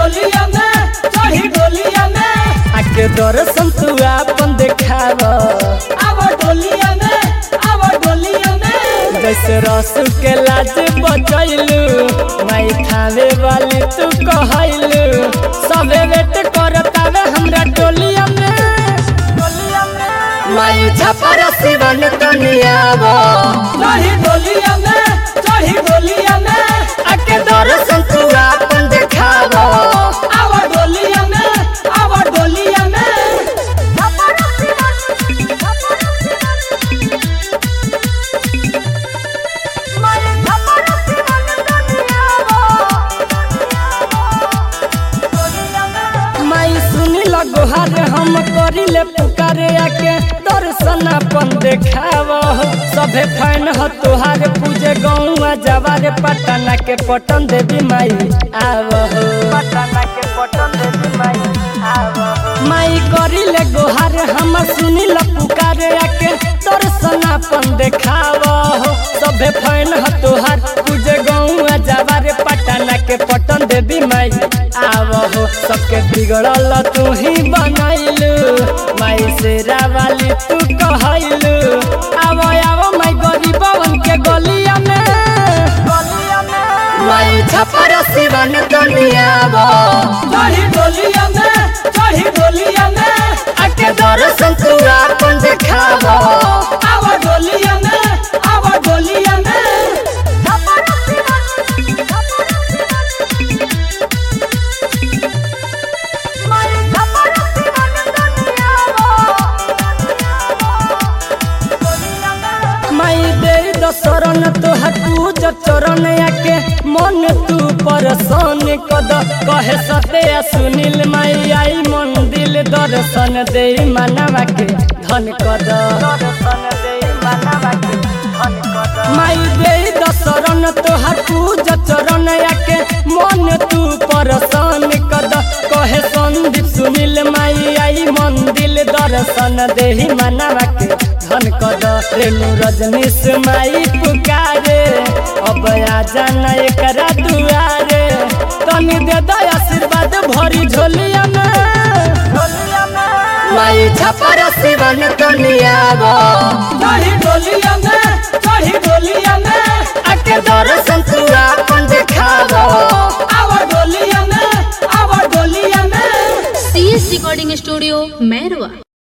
डोलिया में चढ़ी डोलिया में आके दर्शन तू आपन देखाव अब डोलिया में जैसे रसू के लाज बचैलू माई थावे वाली तू कहैलू सबे वेट करतावे हमरा डोलिया में माई छपर शिवन तनियावो चढ़ी डोलिया में आके दर्शन तू आपन देखावो अब डोलिया में माई सुनी लगोहार हम करिले पुकारे आके दर्शन अपन देखावो सभे फैन ह तोहार पूजे गौवा जवारे पटना के पटन देवी माई आवो पटना के पटन देवी माई आवो माई करिले गोहार हम सुनी ल पुकारे आके दर्शन अपन देखावो सभे फैन ह तोहार पूजे गौवा जवारे पटना के पटन देवी माई आवो सबके बिगड़ल तू ही बनैलू माई शेरा वाली तू कहैलू आवो आवो माई गरीबवन के गलिया में माई छपर शिवन तनियावो चढ़ी डोलिया में आके दर्शन तू आपन देखावो अब डोलिया में माई दे दशरण तोहर पूज चरण आके मन तू परसान कद कहे सत्या सुनील माई आई मंदिर दर्शन दे मानवा के धन कद माई दे दशरण तोहर पूज चरण आके मन तू परसान कद कहे संदीप सुनील माई आई मंदिर दर्शन दे मानवा के धन कद रेणु रजनीश माई पुकारे अब आ जाना एकरा दुआरे तनी दे दो आशीर्वाद भरी झोलिया में माई छपर शिवन तनियावो चढ़ी डोलिया में आके दर्शन तू आपन देखावो अब डोलिया में CS रिकॉर्डिंग स्टूडियो मैरवा।